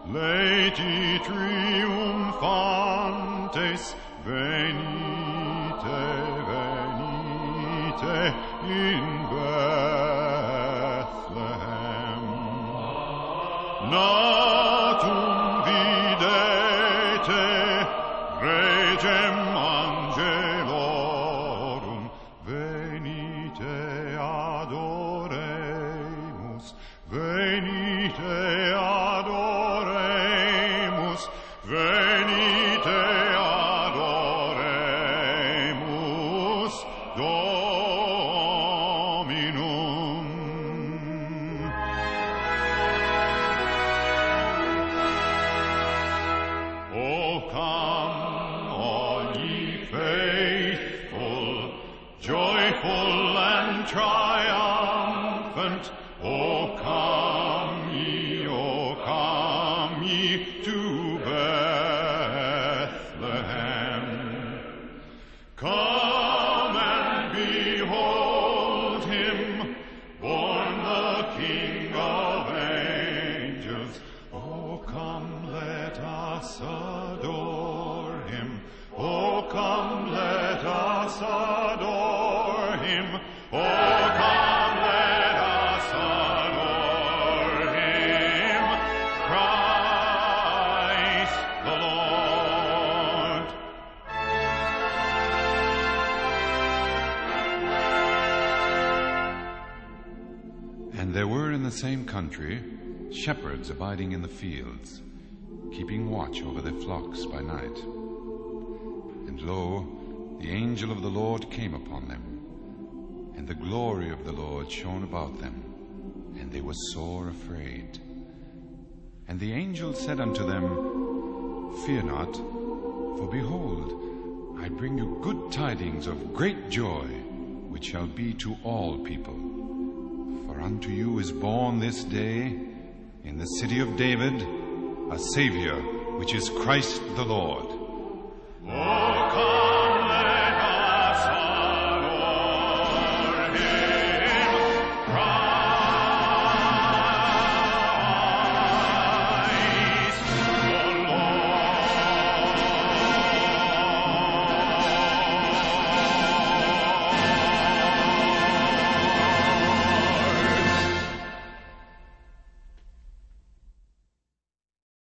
Laeti triumphantes, venite, venite in Bethlehem. Natum videte, regem angelorum, venite adoremus, venite adoremus, venite adoremus Dominum. O come, all ye faithful, joyful and triumphant, O come ye to Bethlehem. Come and behold him, born the King of angels. O come, let us adore him. O come, let us adore him. O come, let us adore him, Christ the Lord. And there were in the same country shepherds abiding in the fields, keeping watch over their flocks by night. And lo, the angel of the Lord came upon them, and the glory of the Lord shone about them, and they were sore afraid. And the angel said unto them, Fear not, for behold, I bring you good tidings of great joy, which shall be to all people. For unto you is born this day in the city of David a Savior, which is Christ the Lord.